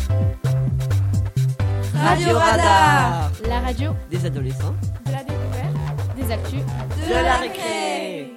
Radio Radar, la radio des adolescents, de la découverte, des actus, de la récré.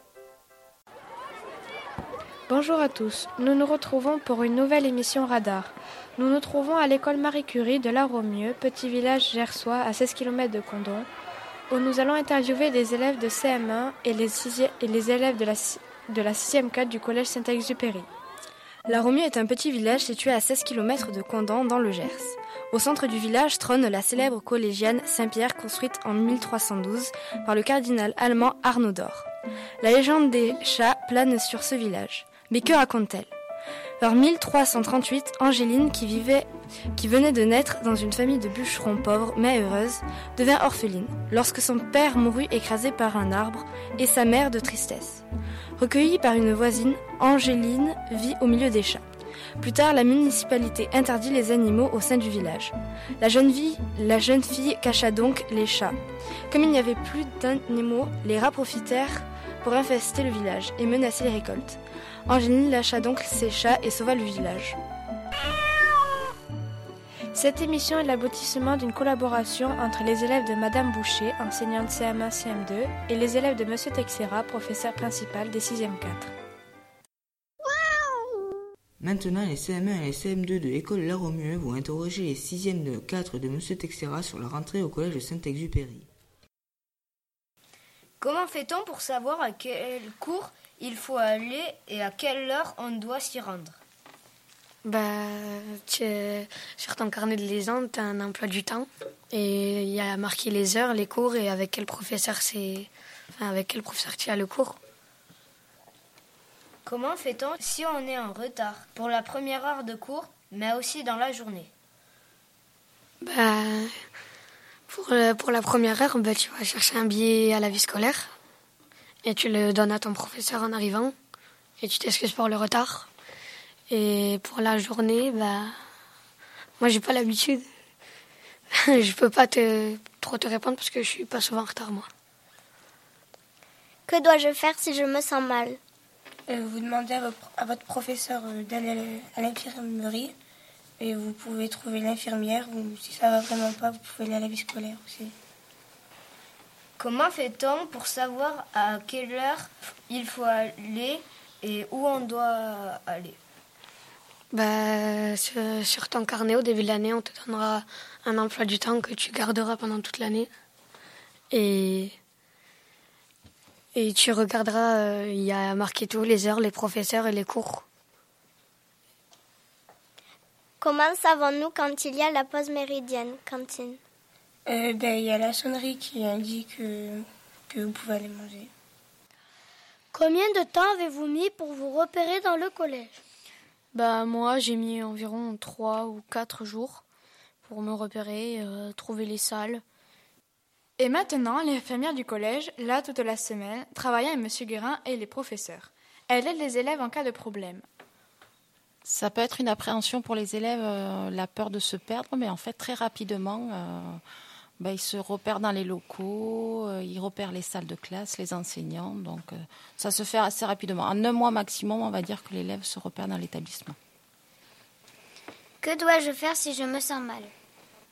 Bonjour à tous, nous nous retrouvons pour une nouvelle émission Radar. Nous nous trouvons à l'école Marie Curie de La Romieux, petit village gersois à 16 km de Condom, où nous allons interviewer des élèves de CM1 et les élèves de la 6e 4 du collège Saint-Exupéry. La Romieux est un petit village situé à 16 km de Condom dans le Gers. Au centre du village trône la célèbre collégienne Saint-Pierre construite en 1312 par le cardinal allemand Arnaud d'Or. La légende des chats plane sur ce village. Mais que raconte-t-elle ? Vers 1338, Angéline, qui venait de naître dans une famille de bûcherons pauvres mais heureuse, devint orpheline lorsque son père mourut écrasé par un arbre et sa mère de tristesse. Recueillie par une voisine, Angéline vit au milieu des chats. Plus tard, la municipalité interdit les animaux au sein du village. La jeune fille cacha donc les chats. Comme il n'y avait plus d'animaux, les rats profitèrent pour infester le village et menacer les récoltes. Angéline lâcha donc ses chats et sauva le village. Cette émission est l'aboutissement d'une collaboration entre les élèves de Madame Boucher, enseignante CM1, CM2, et les élèves de Monsieur Texera, professeur principal des 6e 4. Maintenant, les CM1 et les CM2 de l'école La Romieux vont interroger les 6e de 4 de Monsieur Texera sur la rentrée au collège de Saint-Exupéry. Comment fait-on pour savoir à quel cours il faut aller et à quelle heure on doit s'y rendre ? Sur ton carnet de liaison, tu as un emploi du temps et il y a marqué les heures, les cours et avec quel professeur tu as le cours. Comment fait-on si on est en retard pour la première heure de cours, mais aussi dans la journée ? Pour la première heure, tu vas chercher un billet à la vie scolaire et tu le donnes à ton professeur en arrivant et tu t'excuses pour le retard. Et pour la journée, moi j'ai pas l'habitude. Je peux pas trop te répondre parce que je suis pas souvent en retard moi. Que dois-je faire si je me sens mal ? Vous demandez à votre professeur d'aller à l'infirmerie et vous pouvez trouver l'infirmière ou si ça va vraiment pas, vous pouvez aller à la vie scolaire aussi. Comment fait-on pour savoir à quelle heure il faut aller et où on doit aller ? Sur ton carnet au début de l'année, on te donnera un emploi du temps que tu garderas pendant toute l'année et tu regarderas, il y a marqué tout, les heures, les professeurs et les cours. Comment savons-nous quand il y a la pause méridienne, cantine ? Il y a la sonnerie qui indique que vous pouvez aller manger. Combien de temps avez-vous mis pour vous repérer dans le collège ? Moi, j'ai mis environ 3 ou 4 jours pour me repérer, trouver les salles. Et maintenant, l'infirmière du collège, là toute la semaine, travaille avec M. Guérin et les professeurs. Elle aide les élèves en cas de problème. Ça peut être une appréhension pour les élèves, la peur de se perdre, mais en fait, très rapidement, ils se repèrent dans les locaux, ils repèrent les salles de classe, les enseignants. Donc, ça se fait assez rapidement. En 1 mois maximum, on va dire que l'élève se repère dans l'établissement. Que dois-je faire si je me sens mal ?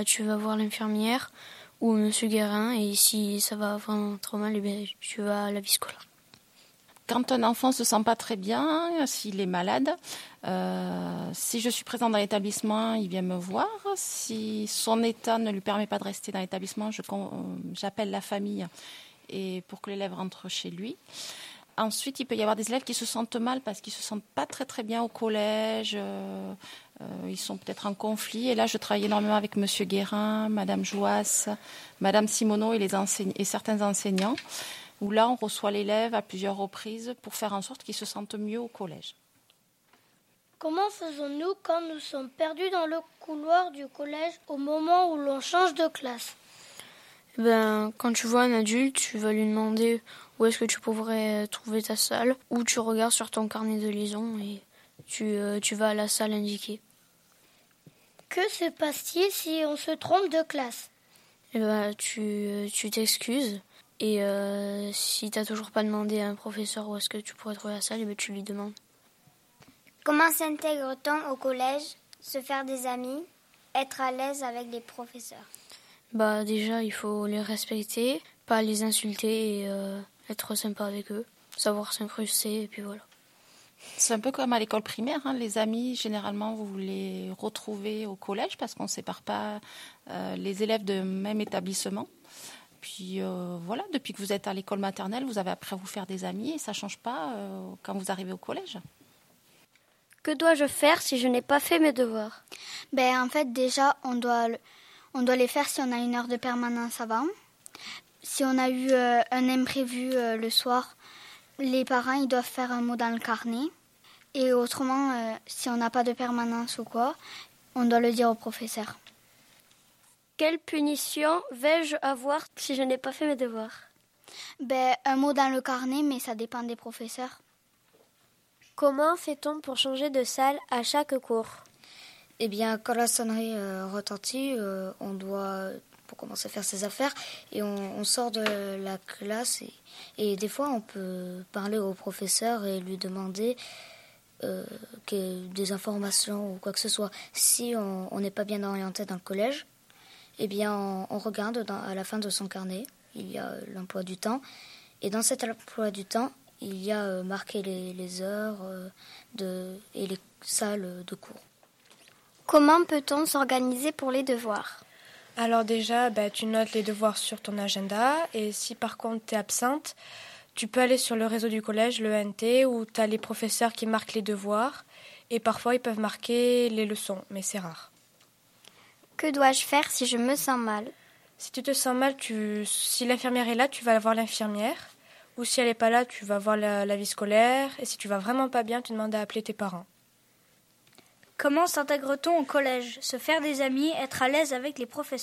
Tu vas voir l'infirmière ou M. Guérin et si ça va vraiment trop mal, tu vas à la vie scolaire. Quand un enfant ne se sent pas très bien, s'il est malade, si je suis présente dans l'établissement, il vient me voir. Si son état ne lui permet pas de rester dans l'établissement, j'appelle la famille et pour que l'élève rentre chez lui. Ensuite, il peut y avoir des élèves qui se sentent mal parce qu'ils ne se sentent pas très très bien au collège. Ils sont peut-être en conflit. Et là, je travaille énormément avec M. Guérin, Mme Jouas, Mme Simoneau et certains enseignants, où là, on reçoit l'élève à plusieurs reprises pour faire en sorte qu'il se sente mieux au collège. Comment faisons-nous quand nous sommes perdus dans le couloir du collège au moment où l'on change de classe ? Quand tu vois un adulte, tu vas lui demander où est-ce que tu pourrais trouver ta salle, ou tu regardes sur ton carnet de liaison et tu vas à la salle indiquée. Que se passe-t-il si on se trompe de classe ? Tu t'excuses et si tu n'as toujours pas demandé à un professeur où est-ce que tu pourrais trouver la salle, tu lui demandes. Comment s'intègre-t-on au collège ? Se faire des amis, être à l'aise avec les professeurs. Déjà, il faut les respecter, pas les insulter et être sympa avec eux, savoir s'incruster et puis voilà. C'est un peu comme à l'école primaire, hein. Les amis, généralement, vous les retrouvez au collège parce qu'on ne sépare pas les élèves de même établissement. Puis voilà, depuis que vous êtes à l'école maternelle, vous avez appris à vous faire des amis et ça ne change pas quand vous arrivez au collège. Que dois-je faire si je n'ai pas fait mes devoirs ? En fait, déjà, on doit les faire si on a une heure de permanence avant. Si on a eu un imprévu le soir, les parents ils doivent faire un mot dans le carnet. Et autrement, si on n'a pas de permanence ou quoi, on doit le dire au professeur. Quelle punition vais-je avoir si je n'ai pas fait mes devoirs ? Un mot dans le carnet, mais ça dépend des professeurs. Comment fait-on pour changer de salle à chaque cours ? Quand la sonnerie retentit, on doit pour commencer à faire ses affaires et on sort de la classe et des fois on peut parler au professeur et lui demander des informations ou quoi que ce soit. Si on n'est pas bien orienté dans le collège, on regarde à la fin de son carnet, il y a l'emploi du temps et dans cet emploi du temps, il y a marqué les heures et les salles de cours. Comment peut-on s'organiser pour les devoirs ? Alors déjà, tu notes les devoirs sur ton agenda et si par contre tu es absente, tu peux aller sur le réseau du collège, le NT, où tu as les professeurs qui marquent les devoirs et parfois ils peuvent marquer les leçons, mais c'est rare. Que dois-je faire si je me sens mal ? Si tu te sens mal, si l'infirmière est là, tu vas voir l'infirmière. Ou si elle n'est pas là, tu vas voir la vie scolaire. Et si tu vas vraiment pas bien, tu demandes à appeler tes parents. Comment s'intègre-t-on au collège ? Se faire des amis, être à l'aise avec les professeurs ?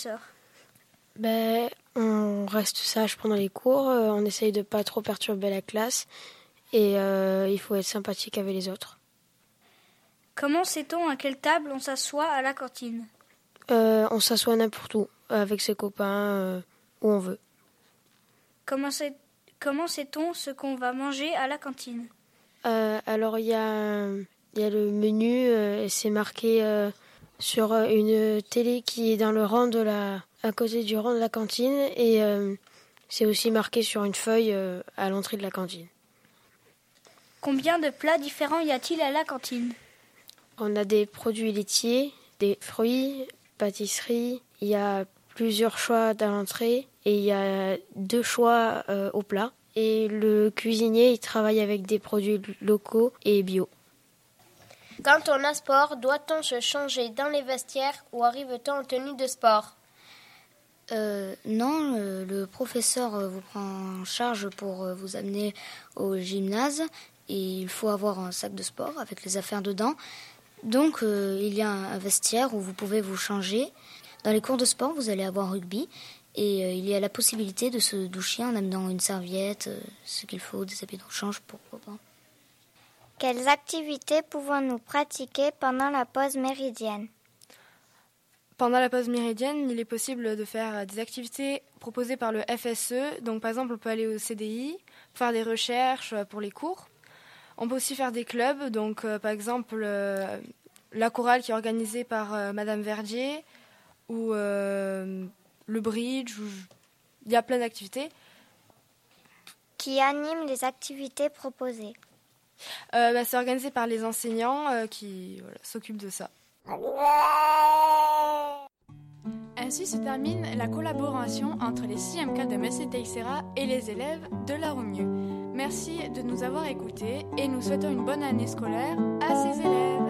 On reste sage pendant les cours, on essaye de pas trop perturber la classe et il faut être sympathique avec les autres. Comment sait-on à quelle table on s'assoit à la cantine ? On s'assoit n'importe où, avec ses copains, où on veut. Comment sait-on ce qu'on va manger à la cantine ? Alors il y a le menu, c'est marqué sur une télé qui est dans le rang à côté du rang de la cantine et c'est aussi marqué sur une feuille à l'entrée de la cantine. Combien de plats différents y a-t-il à la cantine ? On a des produits laitiers, des fruits, pâtisseries, il y a plusieurs choix à l'entrée et il y a 2 choix au plat. Et le cuisinier, il travaille avec des produits locaux et bio. Quand on a sport, doit-on se changer dans les vestiaires ou arrive-t-on en tenue de sport ? Non, le professeur vous prend en charge pour vous amener au gymnase et il faut avoir un sac de sport avec les affaires dedans. Donc il y a un vestiaire où vous pouvez vous changer. Dans les cours de sport, vous allez avoir rugby et il y a la possibilité de se doucher en amenant une serviette, ce qu'il faut, des habits de rechange, pourquoi pas. Quelles activités pouvons-nous pratiquer pendant la pause méridienne ? Pendant la pause méridienne, il est possible de faire des activités proposées par le FSE. Donc par exemple, on peut aller au CDI, faire des recherches pour les cours. On peut aussi faire des clubs, donc par exemple la chorale qui est organisée par Madame Verdier ou le bridge. Il y a plein d'activités. Qui anime les activités proposées ? C'est organisé par les enseignants qui s'occupent de ça. Ainsi se termine la collaboration entre les 6e K de Messie Teixeira et les élèves de La Romieux. Merci de nous avoir écoutés et nous souhaitons une bonne année scolaire à ces élèves.